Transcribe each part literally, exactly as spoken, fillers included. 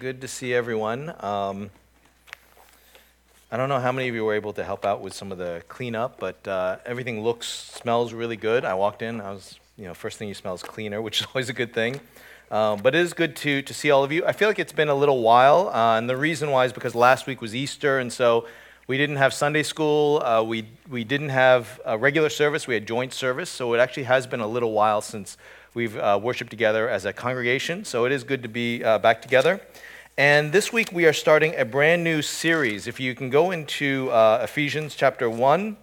Good to see everyone. Um, I don't know how many of you were able to help out with some of the cleanup, but uh, everything looks, smells really good. I walked in, I was, you know, first thing you smell is cleaner, which is always a good thing. Um, but it is good to to see all of you. I feel like it's been a little while, uh, and the reason why is because last week was Easter, and so we didn't have Sunday school. Uh, we we didn't have a regular service. We had joint service, so it actually has been a little while since we've uh, worshiped together as a congregation. So it is good to be uh, back together. And this week we are starting a brand new series. If you can go into uh, Ephesians chapter one,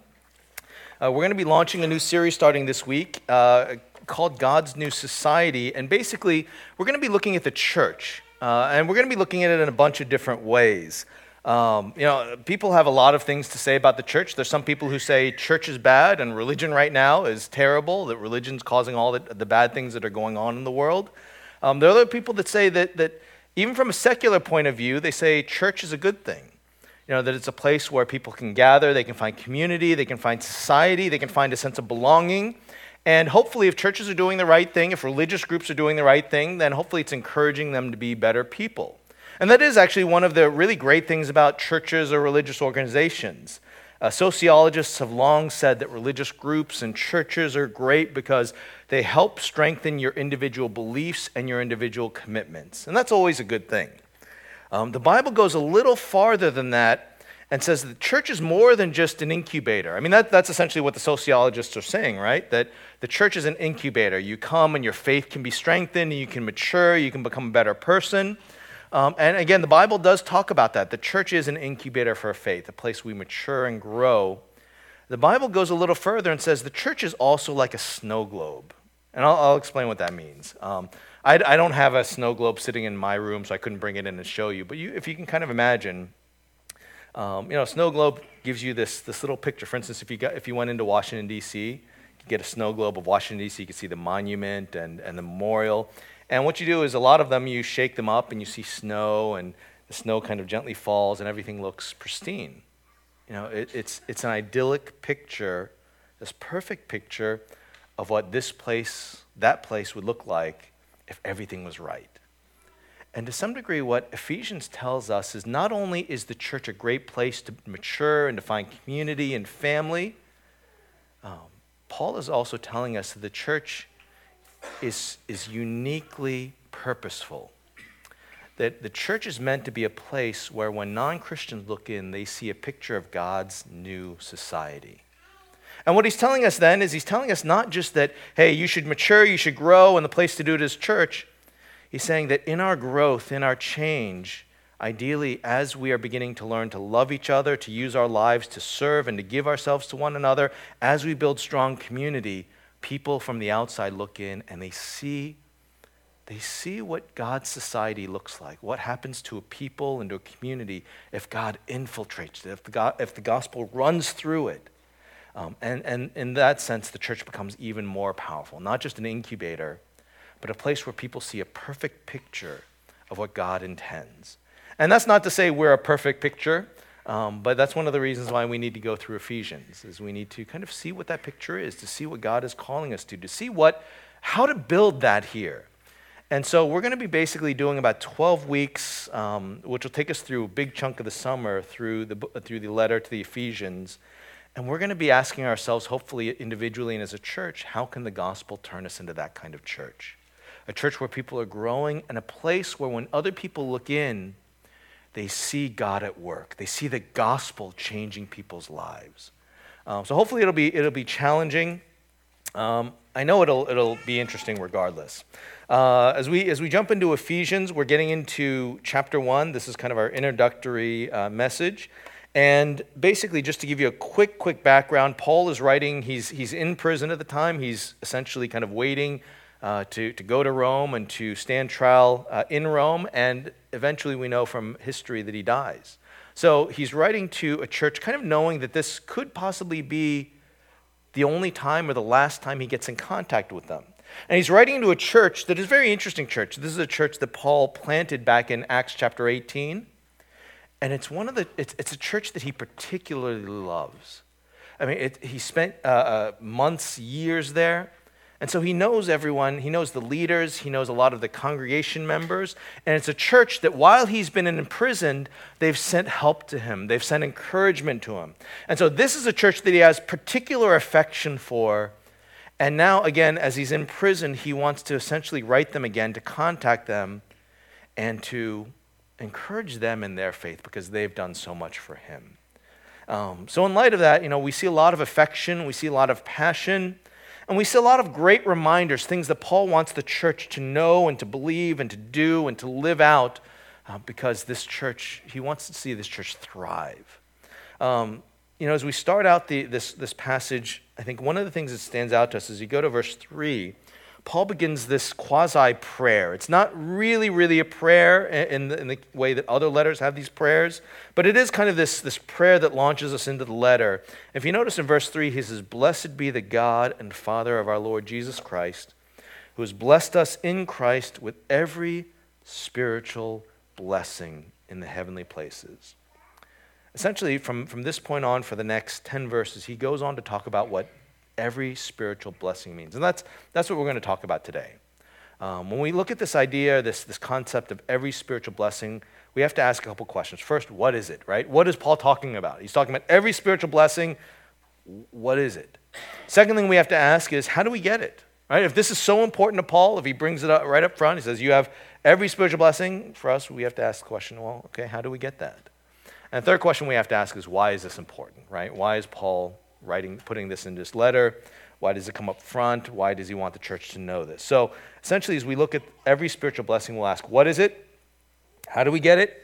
uh, we're going to be launching a new series starting this week uh, called God's New Society. And basically, we're going to be looking at the church. Uh, and we're going to be looking at it in a bunch of different ways. Um, you know, people have a lot of things to say about the church. There's some people who say church is bad and religion right now is terrible, that religion's causing all the, the bad things that are going on in the world. Um, there are other people that say that that even from a secular point of view, they say church is a good thing. You know, that it's a place where people can gather, they can find community, they can find society, they can find a sense of belonging. And hopefully if churches are doing the right thing, if religious groups are doing the right thing, then hopefully it's encouraging them to be better people. And that is actually one of the really great things about churches or religious organizations. Uh, sociologists have long said that religious groups and churches are great because they help strengthen your individual beliefs and your individual commitments. And that's always a good thing. Um, the Bible goes a little farther than that and says that the church is more than just an incubator. I mean, that, that's essentially what the sociologists are saying, right? That the church is an incubator. You come and your faith can be strengthened, and you can mature, you can become a better person. Um, and again, the Bible does talk about that. The church is an incubator for faith, a place we mature and grow. The Bible goes a little further and says the church is also like a snow globe. And I'll, I'll explain what that means. Um, I, I don't have a snow globe sitting in my room, so I couldn't bring it in and show you. But you, if you can kind of imagine, um, you know, a snow globe gives you this, this little picture. For instance, if you, got, if you went into Washington, D C, you could get a snow globe of Washington, D C, you could see the monument and, and the memorial. And what you do is a lot of them, you shake them up and you see snow, and the snow kind of gently falls and everything looks pristine. You know, it, it's it's an idyllic picture, this perfect picture of what this place, that place would look like if everything was right. And to some degree, what Ephesians tells us is not only is the church a great place to mature and to find community and family, um, Paul is also telling us that the church is, is uniquely purposeful. That the church is meant to be a place where when non-Christians look in, they see a picture of God's new society. And what he's telling us then is he's telling us not just that, hey, you should mature, you should grow, and the place to do it is church. He's saying that in our growth, in our change, ideally, as we are beginning to learn to love each other, to use our lives to serve and to give ourselves to one another, as we build strong community, people from the outside look in and they see, they see what God's society looks like, what happens to a people and to a community if God infiltrates it, if the, God, if the gospel runs through it. Um, and, and in that sense, the church becomes even more powerful, not just an incubator, but a place where people see a perfect picture of what God intends. And that's not to say we're a perfect picture, Um, but that's one of the reasons why we need to go through Ephesians, is we need to kind of see what that picture is, to see what God is calling us to, to see what, how to build that here. And so we're going to be basically doing about twelve weeks, um, which will take us through a big chunk of the summer through the through the letter to the Ephesians. And we're going to be asking ourselves, hopefully individually and as a church, how can the gospel turn us into that kind of church? A church where people are growing, and a place where when other people look in, they see God at work. They see the gospel changing people's lives. Um, so hopefully it'll be it'll be challenging. Um, I know it'll it'll be interesting regardless. Uh, as we as we jump into Ephesians, we're getting into chapter one. This is kind of our introductory uh, message, and basically just to give you a quick quick background, Paul is writing. He's he's in prison at the time. He's essentially kind of waiting Uh, to, to go to Rome and to stand trial uh, in Rome, and eventually we know from history that he dies. So he's writing to a church kind of knowing that this could possibly be the only time or the last time he gets in contact with them. And he's writing to a church that is a very interesting church. This is a church that Paul planted back in Acts chapter eighteen, and it's one of the it's, it's a church that he particularly loves. I mean, it, he spent uh, uh, months, years there. And so he knows everyone. He knows the leaders. He knows a lot of the congregation members. And it's a church that while he's been imprisoned, they've sent help to him. They've sent encouragement to him. And so this is a church that he has particular affection for. And now, again, as he's in prison, he wants to essentially write them again, to contact them, and to encourage them in their faith because they've done so much for him. Um, so in light of that, you know, we see a lot of affection, we see a lot of passion, and we see a lot of great reminders, things that Paul wants the church to know and to believe and to do and to live out uh, because this church, he wants to see this church thrive. Um, you know, as we start out the, this, this passage, I think one of the things that stands out to us is you go to verse three, Paul begins this quasi-prayer. It's not really, really a prayer in the, in the way that other letters have these prayers, but it is kind of this, this prayer that launches us into the letter. If you notice in verse three, he says, "Blessed be the God and Father of our Lord Jesus Christ, who has blessed us in Christ with every spiritual blessing in the heavenly places." Essentially, from, from this point on, for the next ten verses, he goes on to talk about what every spiritual blessing means. And that's that's what we're going to talk about today. Um, when we look at this idea, this, this concept of every spiritual blessing, we have to ask a couple questions. First, what is it, right? What is Paul talking about? He's talking about every spiritual blessing. What is it? Second thing we have to ask is, how do we get it? Right? If this is so important to Paul, if he brings it up right up front, he says, you have every spiritual blessing. For us, we have to ask the question, well, okay, how do we get that? And the third question we have to ask is, why is this important, right? Why is Paul writing, putting this in this letter? Why does it come up front? Why does he want the church to know this? So essentially, as we look at every spiritual blessing, we'll ask, what is it? How do we get it?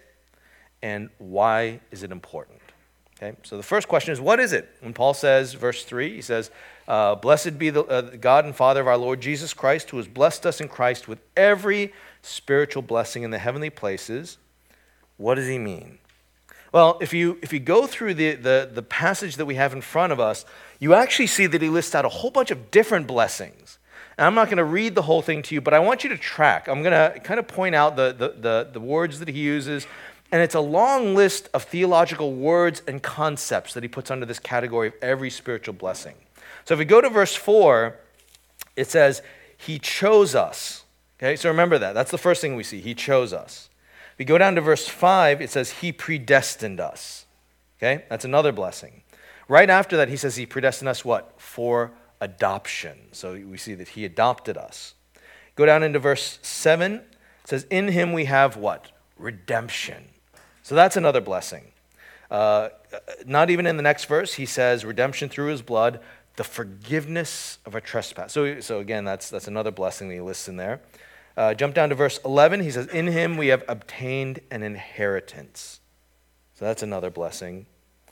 And why is it important? Okay, so the first question is, what is it? When Paul says, verse three, he says, uh, "Blessed be the, uh, the God and Father of our Lord Jesus Christ, who has blessed us in Christ with every spiritual blessing in the heavenly places." What does he mean? Well, if you if you go through the, the, the passage that we have in front of us, you actually see that he lists out a whole bunch of different blessings. And I'm not going to read the whole thing to you, but I want you to track. I'm going to kind of point out the, the, the, the words that he uses, and it's a long list of theological words and concepts that he puts under this category of every spiritual blessing. So if we go to verse four, it says, he chose us. Okay, so remember that. That's the first thing we see. He chose us. We go down to verse five, it says, he predestined us. Okay, that's another blessing. Right after that, he says he predestined us what? For adoption. So we see that he adopted us. Go down into verse seven, it says, in him we have what? Redemption. So that's another blessing. Uh, not even in the next verse, he says, redemption through his blood, the forgiveness of a trespass. So, so again, that's, that's another blessing that he lists in there. Uh, jump down to verse eleven. He says, in him we have obtained an inheritance. So that's another blessing.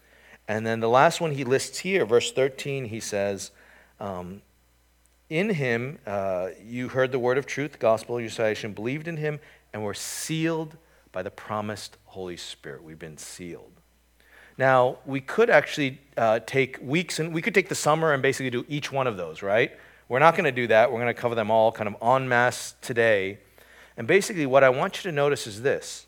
And then the last one he lists here, verse thirteen, he says, um, in him uh, you heard the word of truth, the gospel of your salvation, believed in him, and were sealed by the promised Holy Spirit. We've been sealed. Now, we could actually uh, take weeks, and we could take the summer and basically do each one of those, right? We're not going to do that. We're going to cover them all kind of en masse today. And basically what I want you to notice is this.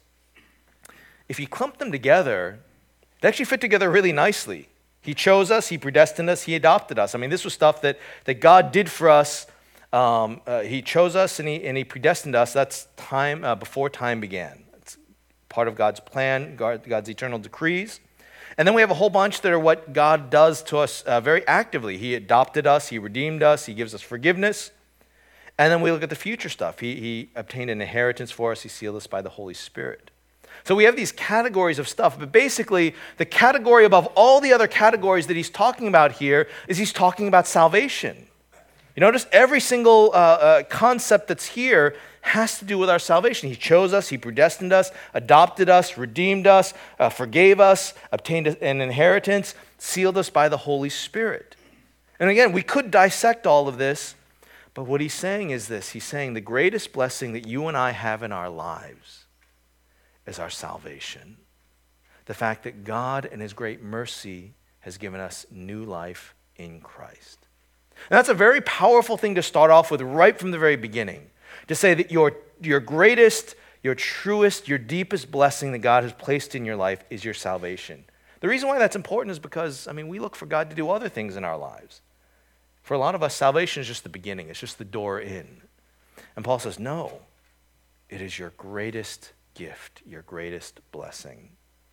If you clump them together, they actually fit together really nicely. He chose us, he predestined us, he adopted us. I mean, this was stuff that, that God did for us. Um, uh, he chose us and he, and he predestined us. That's time uh, before time began. It's part of God's plan, God, God's eternal decrees. And then we have a whole bunch that are what God does to us uh, very actively. He adopted us, he redeemed us, he gives us forgiveness. And then we look at the future stuff. He, he obtained an inheritance for us, he sealed us by the Holy Spirit. So we have these categories of stuff, but basically the category above all the other categories that he's talking about here is he's talking about salvation. You notice every single uh, uh, concept that's here has to do with our salvation. He chose us, he predestined us, adopted us, redeemed us, uh, forgave us, obtained an inheritance, sealed us by the Holy Spirit. And again, we could dissect all of this, but what he's saying is this. He's saying the greatest blessing that you and I have in our lives is our salvation. The fact that God in his great mercy has given us new life in Christ. And that's a very powerful thing to start off with right from the very beginning. To say that your, your greatest, your truest, your deepest blessing that God has placed in your life is your salvation. The reason why that's important is because, I mean, we look for God to do other things in our lives. For a lot of us, salvation is just the beginning. It's just the door in. And Paul says, no, it is your greatest gift, your greatest blessing.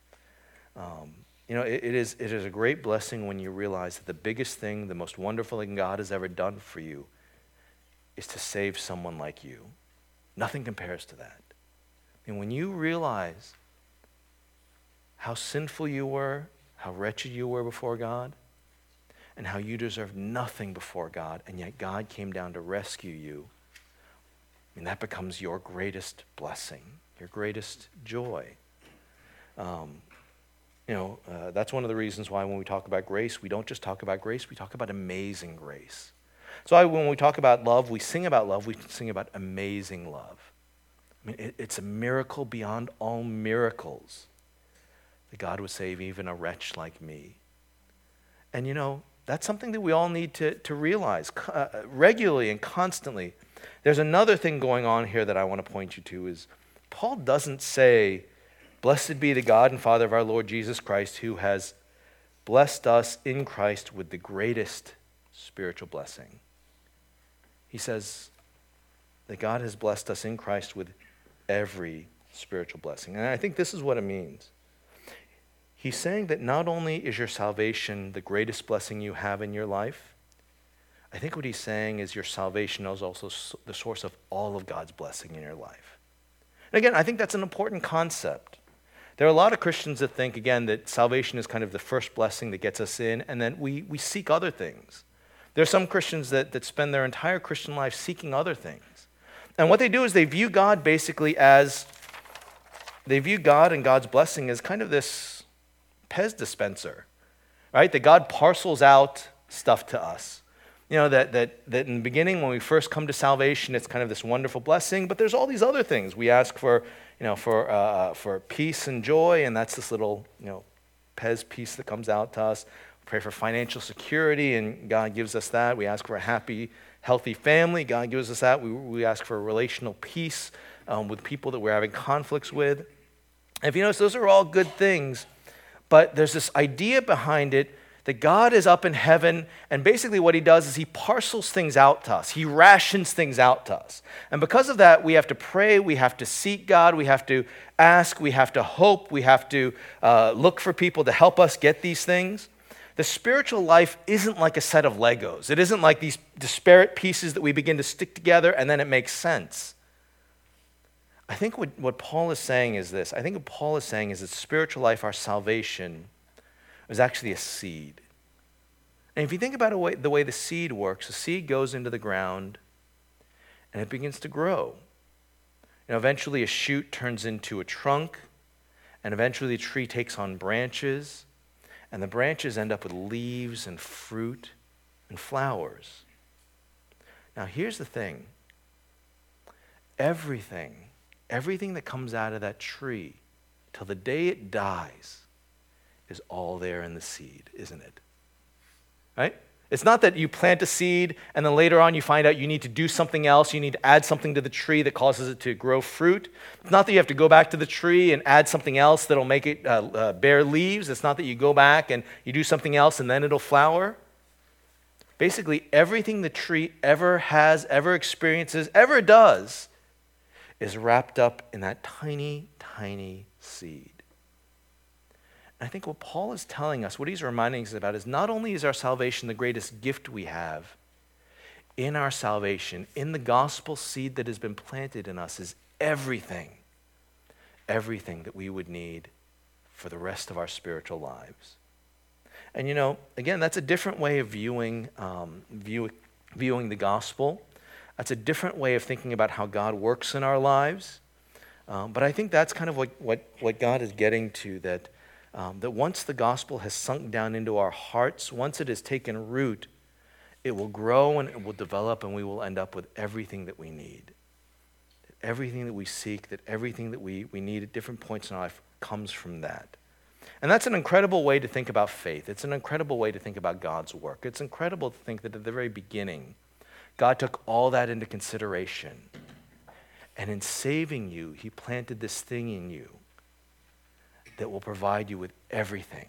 Um, you know, it, it is it is a great blessing when you realize that the biggest thing, the most wonderful thing God has ever done for you is to save someone like you. Nothing compares to that. And when you realize how sinful you were, how wretched you were before God, and how you deserved nothing before God, and yet God came down to rescue you, I mean, that becomes your greatest blessing, your greatest joy. Um, you know, uh, that's one of the reasons why when we talk about grace, we don't just talk about grace, we talk about amazing grace. So I, when we talk about love, we sing about love, we sing about amazing love. I mean, it, it's a miracle beyond all miracles that God would save even a wretch like me. And you know, that's something that we all need to, to realize uh, regularly and constantly. There's another thing going on here that I want to point you to is Paul doesn't say, "Blessed be the God and Father of our Lord Jesus Christ, who has blessed us in Christ with the greatest spiritual blessing." He says that God has blessed us in Christ with every spiritual blessing. And I think this is what it means. He's saying that not only is your salvation the greatest blessing you have in your life, I think what he's saying is your salvation is also the source of all of God's blessing in your life. And again, I think that's an important concept. There are a lot of Christians that think, again, that salvation is kind of the first blessing that gets us in, and then we, we seek other things. There are some Christians that, that spend their entire Christian life seeking other things. And what they do is they view God basically as, they view God and God's blessing as kind of this Pez dispenser, right? That God parcels out stuff to us. You know, that, that, that in the beginning when we first come to salvation, it's kind of this wonderful blessing, but there's all these other things. We ask for, you know, for, uh, for peace and joy, and that's this little, you know, Pez piece that comes out to us. We pray for financial security, and God gives us that. We ask for a happy, healthy family. God gives us that. We, we ask for a relational peace um, with people that we're having conflicts with. And if you notice, those are all good things, but there's this idea behind it that God is up in heaven, and basically what he does is he parcels things out to us. He rations things out to us. And because of that, we have to pray, we have to seek God, we have to ask, we have to hope, we have to uh, look for people to help us get these things. The spiritual life isn't like a set of Legos. It isn't like these disparate pieces that we begin to stick together and then it makes sense. I think what, what Paul is saying is this. I think what Paul is saying is that spiritual life, our salvation, is actually a seed. And if you think about a way, the way the seed works, the seed goes into the ground and it begins to grow. You know, eventually a shoot turns into a trunk, and eventually the tree takes on branches, and the branches end up with leaves and fruit and flowers. Now here's the thing. Everything, everything that comes out of that tree till the day it dies is all there in the seed, isn't it? Right? It's not that you plant a seed and then later on you find out you need to do something else. You need to add something to the tree that causes it to grow fruit. It's not that you have to go back to the tree and add something else that'll make it uh, uh, bear leaves. It's not that you go back and you do something else and then it'll flower. Basically, everything the tree ever has, ever experiences, ever does is wrapped up in that tiny, tiny seed. I think what Paul is telling us, what he's reminding us about, is not only is our salvation the greatest gift we have, in our salvation, in the gospel seed that has been planted in us, is everything, everything that we would need for the rest of our spiritual lives. And you know, again, that's a different way of viewing, um, view, viewing the gospel. That's a different way of thinking about how God works in our lives. Um, but I think that's kind of what, what, what God is getting to, that Um, that once the gospel has sunk down into our hearts, once it has taken root, it will grow and it will develop, and we will end up with everything that we need. Everything that we seek, that everything that we, we need at different points in our life comes from that. And that's an incredible way to think about faith. It's an incredible way to think about God's work. It's incredible to think that at the very beginning, God took all that into consideration. And in saving you, he planted this thing in you that will provide you with everything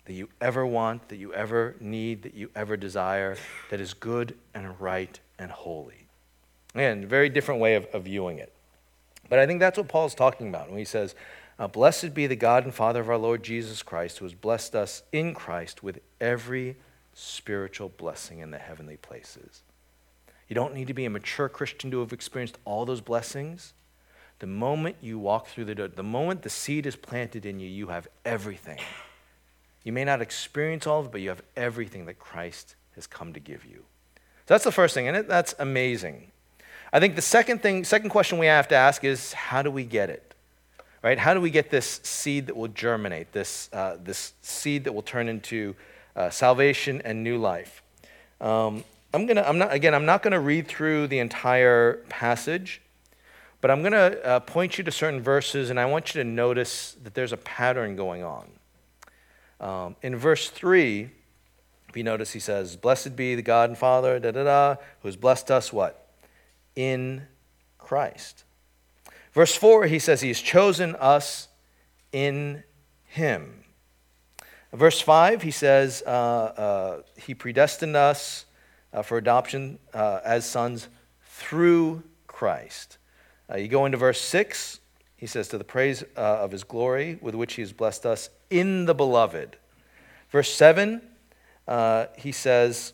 that you ever want, that you ever need, that you ever desire, that is good and right and holy. Again, very different way of, of viewing it. But I think that's what Paul's talking about when he says, uh, blessed be the God and Father of our Lord Jesus Christ, who has blessed us in Christ with every spiritual blessing in the heavenly places. You don't need to be a mature Christian to have experienced all those blessings. The moment you walk through the door, the moment the seed is planted in you, you have everything. You may not experience all of it, but you have everything that Christ has come to give you. So that's the first thing, and it, that's amazing. I think the second thing, second question we have to ask is, how do we get it? Right? How do we get this seed that will germinate, this uh, this seed that will turn into uh, salvation and new life? Um, I'm gonna, I'm not again, I'm not gonna read through the entire passage, but I'm gonna uh, point you to certain verses, and I want you to notice that there's a pattern going on. Um, in verse three, if you notice, he says, "Blessed be the God and Father, da da da, who has blessed us what? In Christ." Verse four, he says he has chosen us in him. Verse five, he says uh, uh, he predestined us uh, for adoption uh, as sons through Christ. Uh, you go into verse six, he says, to the praise uh, of his glory with which he has blessed us in the beloved. Verse seven, uh, he says,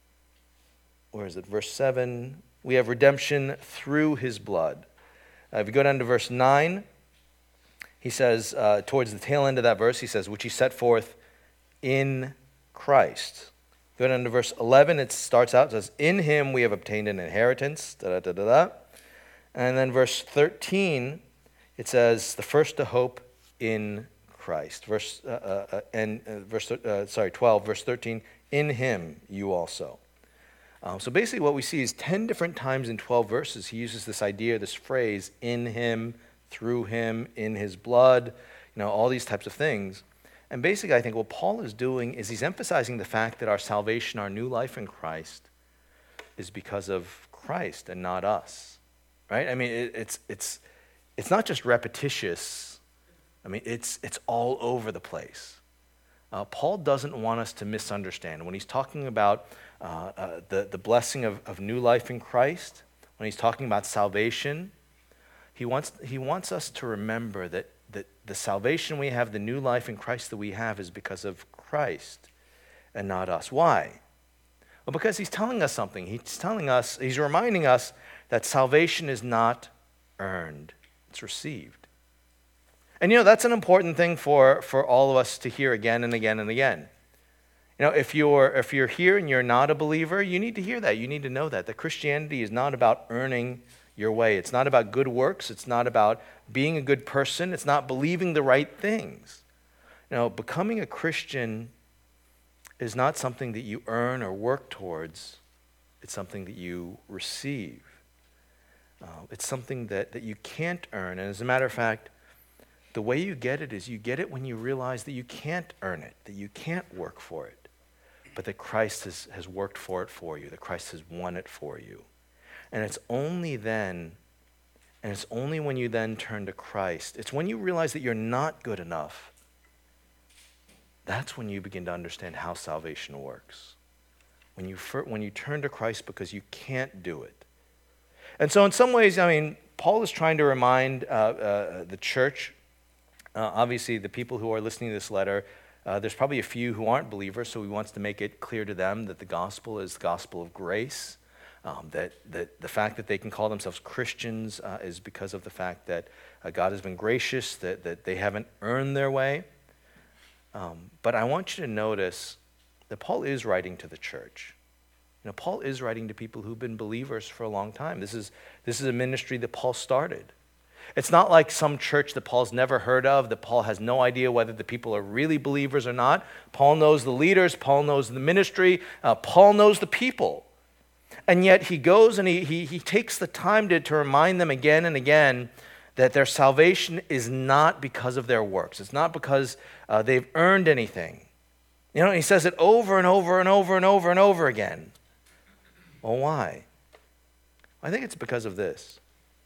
where is it? Verse seven, we have redemption through his blood. Uh, if you go down to verse nine, he says, uh, towards the tail end of that verse, he says, which he set forth in Christ. Go down to verse eleven, it starts out, it says, in him we have obtained an inheritance, da da da da da. And then verse thirteen, it says, the first to hope in Christ. Verse uh, uh, and uh, verse uh, sorry, twelve, verse thirteen, in him you also. Um, so basically what we see is ten different times in twelve verses, he uses this idea, this phrase, in him, through him, in his blood, you know, all these types of things. And basically I think what Paul is doing is he's emphasizing the fact that our salvation, our new life in Christ, is because of Christ and not us, right? I mean, it, it's it's it's not just repetitious. I mean, it's it's all over the place. Uh, Paul doesn't want us to misunderstand. When he's talking about uh, uh, the, the blessing of, of new life in Christ, when he's talking about salvation, he wants he wants us to remember that, that the salvation we have, the new life in Christ that we have, is because of Christ and not us. Why? Well, because he's telling us something. He's telling us, he's reminding us that salvation is not earned, it's received. And you know, that's an important thing for, for all of us to hear again and again and again. You know, if you're if you're here and you're not a believer, you need to hear that. You need to know that. That Christianity is not about earning your way. It's not about good works. It's not about being a good person. It's not believing the right things. You know, becoming a Christian is not something that you earn or work towards. It's something that you receive. Uh, it's something that, that you can't earn. And as a matter of fact, the way you get it is you get it when you realize that you can't earn it, that you can't work for it, but that Christ has, has worked for it for you, that Christ has won it for you. And it's only then, and it's only when you then turn to Christ, it's when you realize that you're not good enough, that's when you begin to understand how salvation works. When you, when you turn to Christ because you can't do it. And so in some ways, I mean, Paul is trying to remind uh, uh, the church, uh, obviously the people who are listening to this letter, uh, there's probably a few who aren't believers, so he wants to make it clear to them that the gospel is the gospel of grace, um, that, that the fact that they can call themselves Christians uh, is because of the fact that uh, God has been gracious, that, that they haven't earned their way. Um, but I want you to notice that Paul is writing to the church. You know, Paul is writing to people who've been believers for a long time. This is this is a ministry that Paul started. It's not like some church that Paul's never heard of, that Paul has no idea whether the people are really believers or not. Paul knows the leaders, Paul knows the ministry, uh, Paul knows the people. And yet he goes and he, he, he takes the time to, to remind them again and again that their salvation is not because of their works. It's not because uh, they've earned anything. You know, he says it over and over and over and over and over again. Well, why? I think it's because of this.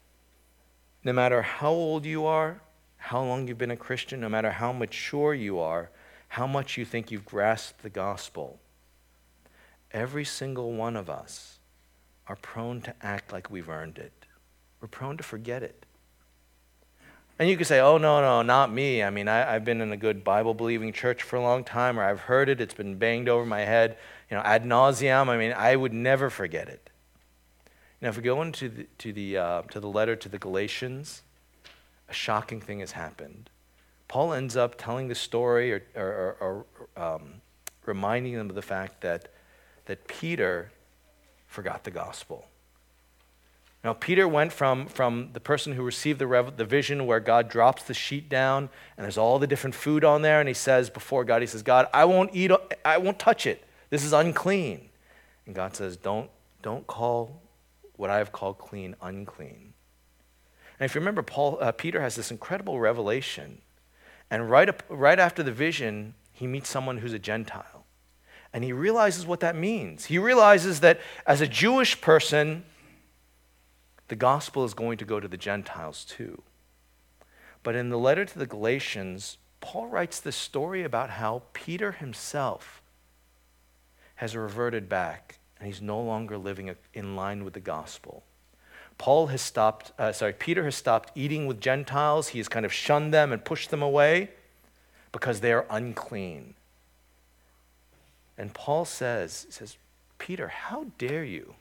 No matter how old you are, how long you've been a Christian, no matter how mature you are, how much you think you've grasped the gospel, every single one of us are prone to act like we've earned it. We're prone to forget it. And you could say, oh, no, no, not me. I mean, I, I've been in a good Bible-believing church for a long time, or I've heard it, it's been banged over my head, you know, ad nauseum. I mean, I would never forget it. Now, if we go into the, to, the, uh, to the letter to the Galatians, a shocking thing has happened. Paul ends up telling the story or, or, or, or um, reminding them of the fact that, that Peter forgot the gospel. Now, Peter went from, from the person who received the, rev- the vision where God drops the sheet down and there's all the different food on there, and he says before God, he says, God, I won't eat, I won't touch it. This is unclean. And God says, don't, don't call what I have called clean unclean. And if you remember, Paul, uh, Peter has this incredible revelation. And right, up, right after the vision, he meets someone who's a Gentile. And he realizes what that means. He realizes that as a Jewish person, the gospel is going to go to the Gentiles too. But in the letter to the Galatians, Paul writes this story about how Peter himself has reverted back and he's no longer living in line with the gospel. Paul has stopped, uh, sorry, Peter has stopped eating with Gentiles. He has kind of shunned them and pushed them away because they are unclean. And Paul says, he says, Peter, how dare you?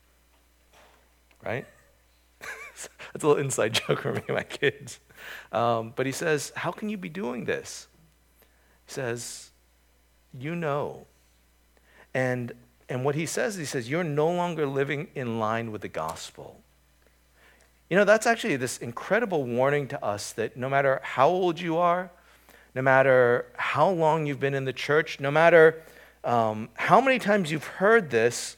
Right? That's a little inside joke for me and my kids. Um, but he says, how can you be doing this? He says, you know. And, and what he says, he says, you're no longer living in line with the gospel. You know, that's actually this incredible warning to us that no matter how old you are, no matter how long you've been in the church, no matter um, how many times you've heard this,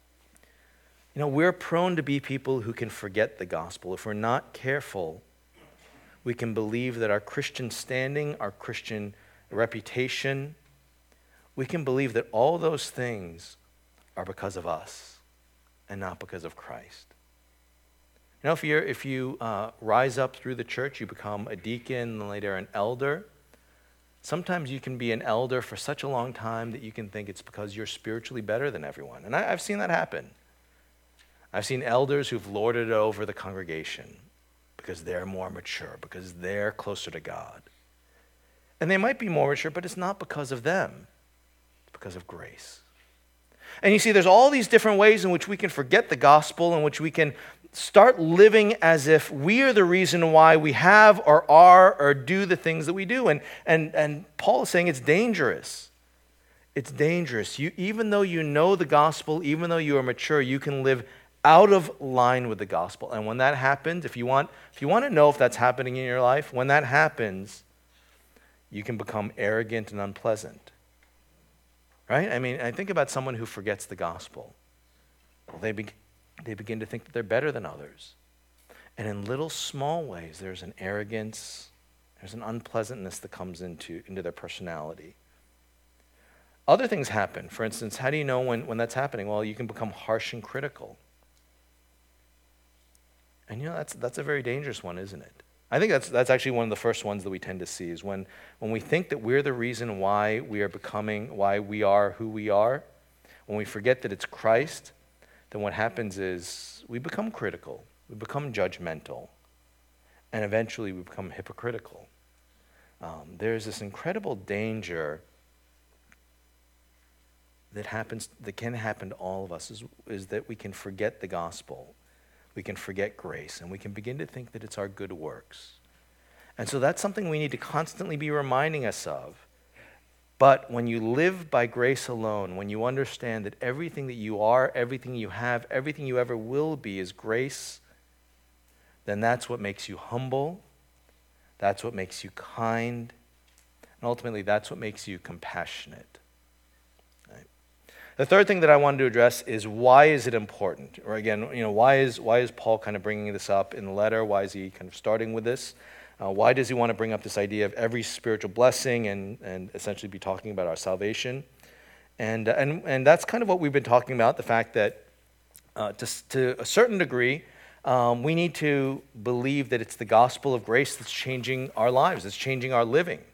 you know, we're prone to be people who can forget the gospel. If we're not careful, we can believe that our Christian standing, our Christian reputation, we can believe that all those things are because of us and not because of Christ. You know, if, you're, if you uh, rise up through the church, you become a deacon and later an elder, sometimes you can be an elder for such a long time that you can think it's because you're spiritually better than everyone. And I, I've seen that happen. I've seen elders who've lorded it over the congregation because they're more mature, because they're closer to God. And they might be more mature, but it's not because of them. It's because of grace. And you see, there's all these different ways in which we can forget the gospel, in which we can start living as if we are the reason why we have or are or do the things that we do. And, and, and Paul is saying it's dangerous. It's dangerous. You, even though you know the gospel, even though you are mature, you can live out of line with the gospel. And when that happens, if you want, if you want to know if that's happening in your life, when that happens, you can become arrogant and unpleasant. Right? I mean, I think about someone who forgets the gospel. Well, they, be, they begin to think that they're better than others. And in little small ways, there's an arrogance, there's an unpleasantness that comes into, into their personality. Other things happen. For instance, how do you know when, when that's happening? Well, you can become harsh and critical. And you know, that's that's a very dangerous one, isn't it? I think that's that's actually one of the first ones that we tend to see is when, when we think that we're the reason why we are becoming, why we are who we are, when we forget that it's Christ, then what happens is we become critical, we become judgmental, and eventually we become hypocritical. Um, there's this incredible danger that happens, that can happen to all of us, is, is that we can forget the gospel. We can forget grace, and we can begin to think that it's our good works. And so that's something we need to constantly be reminding us of. But when you live by grace alone, when you understand that everything that you are, everything you have, everything you ever will be is grace, then that's what makes you humble, that's what makes you kind, and ultimately that's what makes you compassionate. The third thing that I wanted to address is why is it important? Or again, you know, why is why is Paul kind of bringing this up in the letter? Why is he kind of starting with this? Uh, why does he want to bring up this idea of every spiritual blessing and, and essentially be talking about our salvation? And, and, and that's kind of what we've been talking about, the fact that uh, to, to a certain degree, um, we need to believe that it's the gospel of grace that's changing our lives, that's changing our living.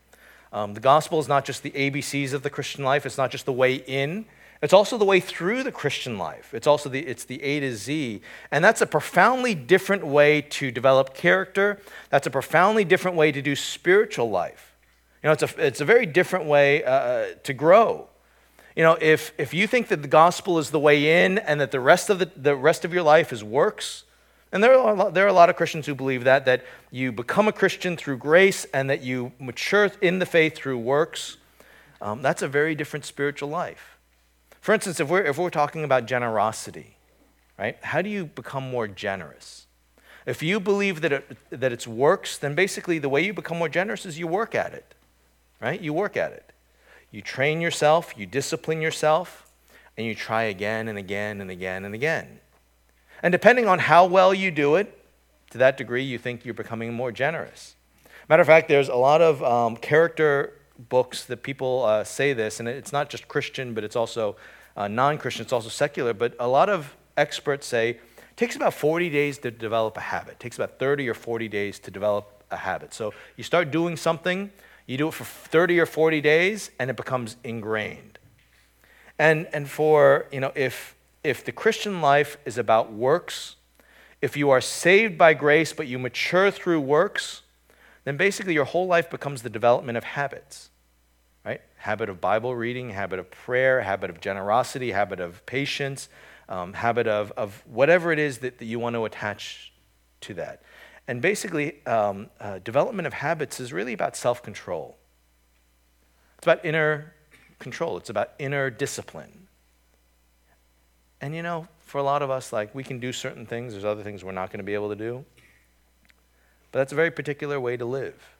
Um, the gospel is not just the A B Cs of the Christian life. It's not just the way in. It's also the way through the Christian life. It's also the, it's the A to Z. And that's a profoundly different way to develop character. That's a profoundly different way to do spiritual life. You know, it's a, it's a very different way uh, to grow. You know, if, if you think that the gospel is the way in and that the rest of the, the rest of your life is works, and there are, a lot, there are a lot of Christians who believe that, that you become a Christian through grace and that you mature in the faith through works, um, that's a very different spiritual life. For instance, if we're, if we're talking about generosity, right, how do you become more generous? If you believe that, it, that it's works, then basically the way you become more generous is you work at it, right? You work at it. You train yourself, you discipline yourself, and you try again and again and again and again. And depending on how well you do it, to that degree, you think you're becoming more generous. Matter of fact, there's a lot of um, character books that people uh, say this, and it's not just Christian, but it's also uh, non-Christian, it's also secular, but a lot of experts say it takes about forty days to develop a habit. It takes about thirty or forty days to develop a habit. So you start doing something, you do it for thirty or forty days, and it becomes ingrained. And and for, you know, if if the Christian life is about works, if you are saved by grace but you mature through works, then basically your whole life becomes the development of habits. Right? Habit of Bible reading, habit of prayer, habit of generosity, habit of patience, um, habit of, of whatever it is that, that you want to attach to that. And basically, um, uh, development of habits is really about self-control. It's about inner control. It's about inner discipline. And you know, for a lot of us, like, we can do certain things. There's other things we're not going to be able to do. But that's a very particular way to live.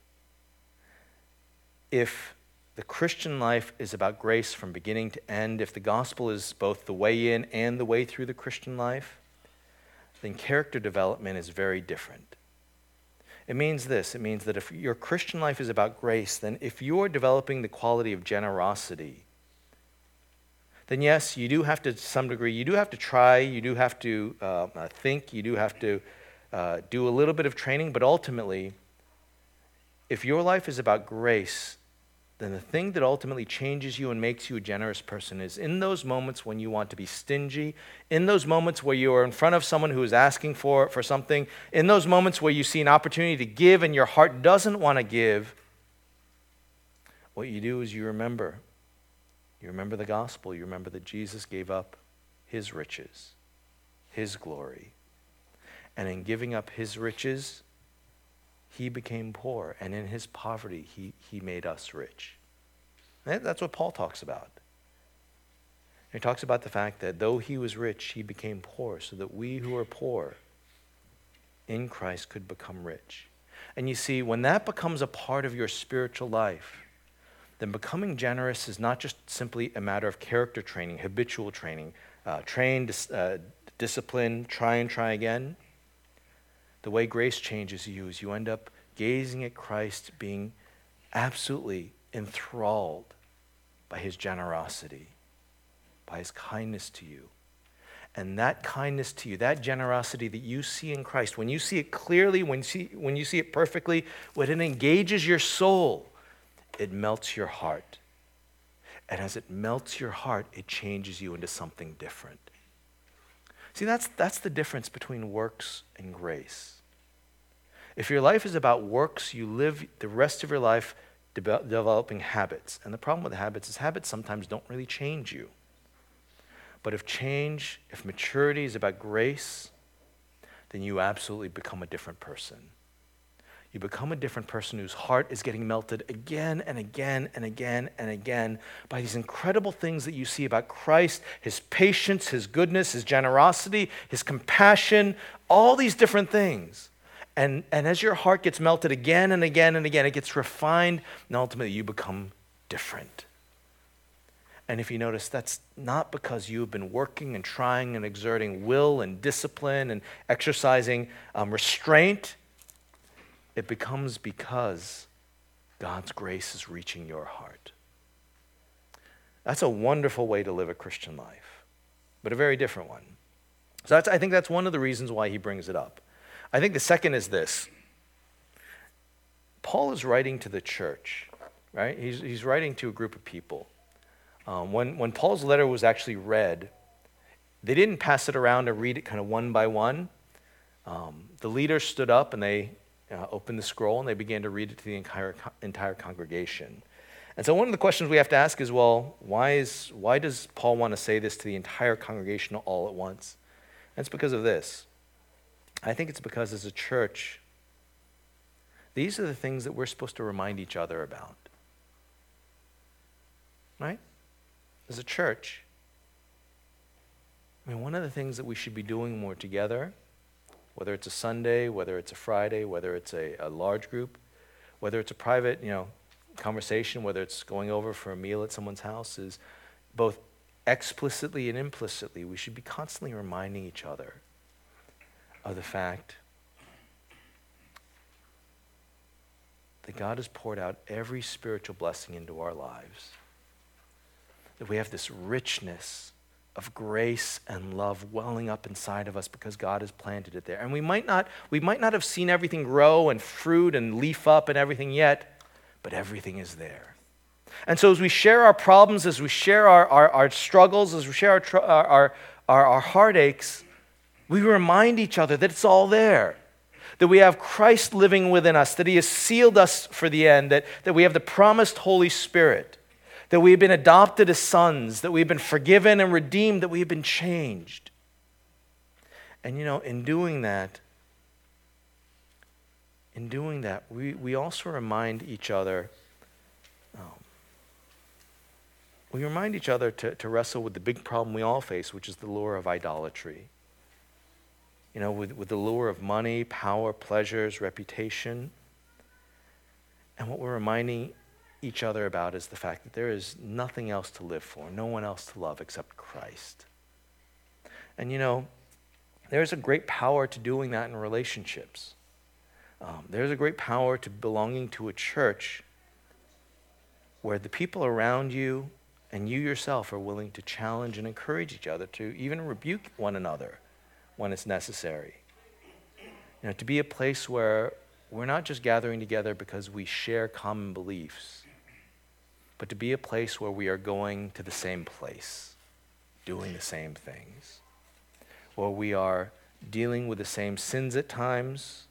If the Christian life is about grace from beginning to end, if the gospel is both the way in and the way through the Christian life, then character development is very different. It means this. It means that if your Christian life is about grace, then if you're developing the quality of generosity, then yes, you do have to, to some degree, you do have to try, you do have to uh, think, you do have to uh, do a little bit of training, but ultimately, if your life is about grace, then the thing that ultimately changes you and makes you a generous person is in those moments when you want to be stingy, in those moments where you are in front of someone who is asking for, for something, in those moments where you see an opportunity to give and your heart doesn't want to give, what you do is you remember. You remember the gospel. You remember that Jesus gave up his riches, his glory. And in giving up his riches, he became poor, and in his poverty, he, he made us rich. And that's what Paul talks about. He talks about the fact that though he was rich, he became poor, so that we who are poor in Christ could become rich. And you see, when that becomes a part of your spiritual life, then becoming generous is not just simply a matter of character training, habitual training, uh, train, uh, discipline, try and try again. The way grace changes you is you end up gazing at Christ, being absolutely enthralled by his generosity, by his kindness to you. And that kindness to you, that generosity that you see in Christ, when you see it clearly, when you see, when you see it perfectly, when it engages your soul, it melts your heart. And as it melts your heart, it changes you into something different. See, that's, that's the difference between works and grace. If your life is about works, you live the rest of your life de- developing habits. And the problem with habits is habits sometimes don't really change you. But if change, if maturity is about grace, then you absolutely become a different person. You become a different person whose heart is getting melted again and again and again and again by these incredible things that you see about Christ, his patience, his goodness, his generosity, his compassion, all these different things. And, and as your heart gets melted again and again and again, it gets refined, and ultimately you become different. And if you notice, that's not because you've been working and trying and exerting will and discipline and exercising um, restraint. It becomes because God's grace is reaching your heart. That's a wonderful way to live a Christian life, but a very different one. So that's, I think that's one of the reasons why he brings it up. I think the second is this. Paul is writing to the church, right? He's, he's writing to a group of people. Um, when, when Paul's letter was actually read, they didn't pass it around and read it kind of one by one. Um, the leaders stood up and they uh, opened the scroll and they began to read it to the entire, entire congregation. And so one of the questions we have to ask is, well, why, is, why does Paul want to say this to the entire congregation all at once? And it's because of this. I think it's because as a church, these are the things that we're supposed to remind each other about. Right? As a church, I mean, one of the things that we should be doing more together, whether it's a Sunday, whether it's a Friday, whether it's a, a large group, whether it's a private, you know, conversation, whether it's going over for a meal at someone's house, is both explicitly and implicitly, we should be constantly reminding each other of the fact that God has poured out every spiritual blessing into our lives, that we have this richness of grace and love welling up inside of us because God has planted it there. And we might not, we might not have seen everything grow and fruit and leaf up and everything yet, but everything is there. And so as we share our problems, as we share our, our, our struggles, as we share our, tr- our, our, our, our heartaches, we remind each other that it's all there, that we have Christ living within us, that he has sealed us for the end, that, that we have the promised Holy Spirit, that we have been adopted as sons, that we have been forgiven and redeemed, that we have been changed. And you know, in doing that, in doing that, we, we also remind each other, um, we remind each other to, to wrestle with the big problem we all face, which is the lure of idolatry. You know, with, with the lure of money, power, pleasures, reputation. And what we're reminding each other about is the fact that there is nothing else to live for, no one else to love except Christ. And you know, there's a great power to doing that in relationships. Um, there's a great power to belonging to a church where the people around you and you yourself are willing to challenge and encourage each other, to even rebuke one another when it's necessary. You know, to be a place where we're not just gathering together because we share common beliefs, but to be a place where we are going to the same place, doing the same things, where we are dealing with the same sins at times,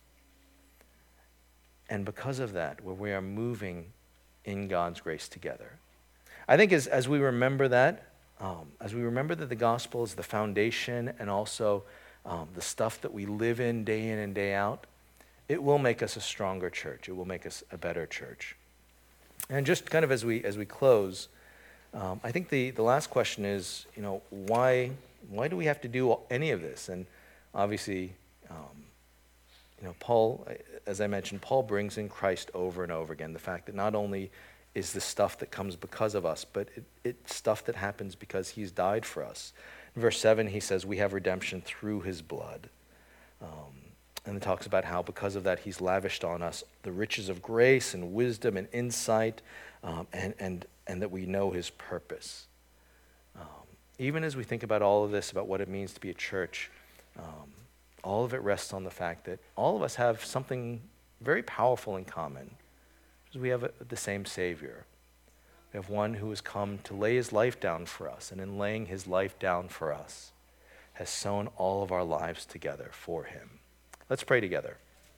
and because of that, where we are moving in God's grace together. I think as, as we remember that, um, as we remember that the gospel is the foundation and also um, the stuff that we live in day in and day out, it will make us a stronger church. It will make us a better church. And just kind of as we as we close, um, I think the, the last question is, you know, why why do we have to do any of this? And obviously, um, you know, Paul, as I mentioned, Paul brings in Christ over and over again. The fact that not only is the stuff that comes because of us, but it, it's stuff that happens because he's died for us. In verse seven, he says, we have redemption through his blood. Um, And it talks about how because of that he's lavished on us the riches of grace and wisdom and insight, um, and, and, and that we know his purpose. Um, even as we think about all of this, about what it means to be a church, um, all of it rests on the fact that all of us have something very powerful in common. Because we have a, the same Savior. We have one who has come to lay his life down for us, and in laying his life down for us, has sewn all of our lives together for him. Let's pray together.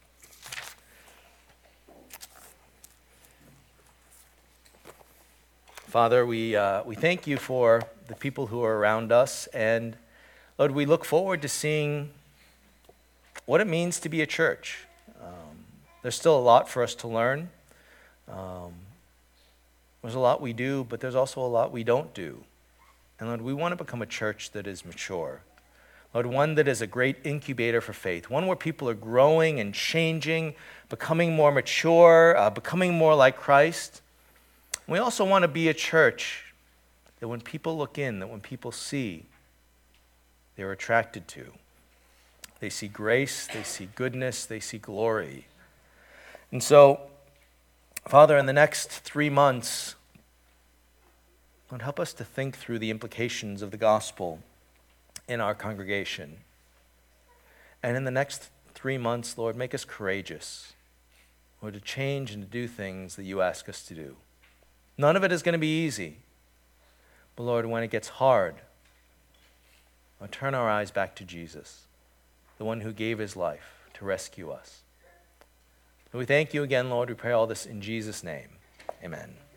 Father, we uh, we thank you for the people who are around us, and Lord, we look forward to seeing what it means to be a church. Um, there's still a lot for us to learn. Um, there's a lot we do, but there's also a lot we don't do. And Lord, we want to become a church that is mature. Lord, one that is a great incubator for faith, one where people are growing and changing, becoming more mature, uh, becoming more like Christ. We also want to be a church that when people look in, that when people see, they're attracted to. They see grace, they see goodness, they see glory. And so, Father, in the next three months, Lord, help us to think through the implications of the gospel in our congregation. And in the next three months, Lord, make us courageous, Lord, to change and to do things that you ask us to do. None of it is going to be easy. But Lord, when it gets hard, we'll turn our eyes back to Jesus, the one who gave his life to rescue us. And we thank you again, Lord. We pray all this in Jesus' name. Amen.